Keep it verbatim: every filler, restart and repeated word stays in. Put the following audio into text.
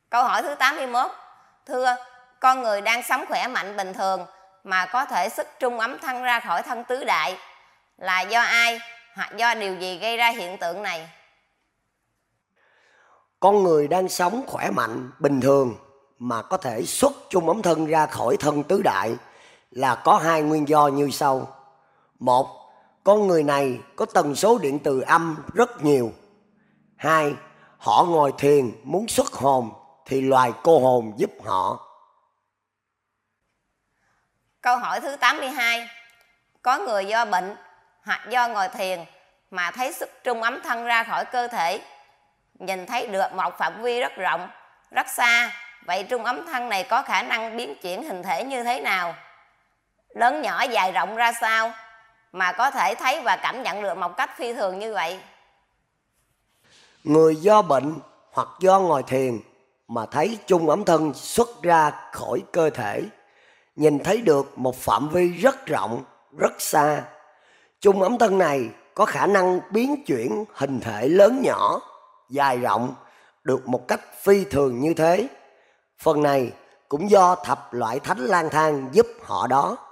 Câu hỏi thứ tám mươi mốt. Thưa, con người đang sống khỏe mạnh bình thường mà có thể sức trung ấm thân ra khỏi thân tứ đại, là do ai hoặc do điều gì gây ra hiện tượng này? Con người đang sống khỏe mạnh bình thường mà có thể xuất trung ấm thân ra khỏi thân tứ đại là có hai nguyên do như sau. Một, con người này có tần số điện từ âm rất nhiều. Hai, họ ngồi thiền muốn xuất hồn thì loài cô hồn giúp họ. Câu hỏi thứ tám mươi hai. Có người do bệnh hoặc do ngồi thiền mà thấy sức trung ấm thân ra khỏi cơ thể, nhìn thấy được một phạm vi rất rộng, rất xa. Vậy trung ấm thân này có khả năng biến chuyển hình thể như thế nào? Lớn nhỏ dài rộng ra sao mà có thể thấy và cảm nhận được một cách phi thường như vậy? Người do bệnh hoặc do ngồi thiền mà thấy trung ấm thân xuất ra khỏi cơ thể, nhìn thấy được một phạm vi rất rộng, rất xa. Trung ấm thân này có khả năng biến chuyển hình thể lớn nhỏ, dài rộng được một cách phi thường như thế. Phần này cũng do thập loại thánh lang thang giúp họ đó.